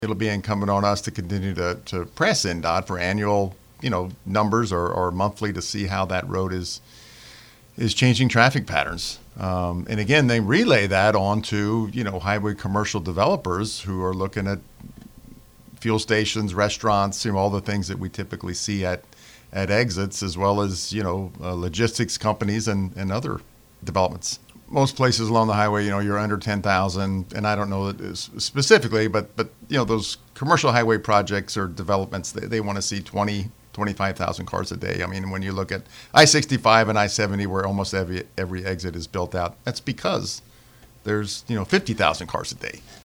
it'll be incumbent on us to continue to press NDOT for annual, numbers or monthly to see how that road is changing traffic patterns. And again, they relay that on to, highway commercial developers who are looking at fuel stations, restaurants, all the things that we typically see at exits, as well as, logistics companies and other developments. Most places along the highway, you're under 10,000, and I don't know specifically, but those commercial highway projects or developments, they want to see 25,000 cars a day. I mean, when you look at I-65 and I-70, where almost every exit is built out, that's because there's 50,000 cars a day.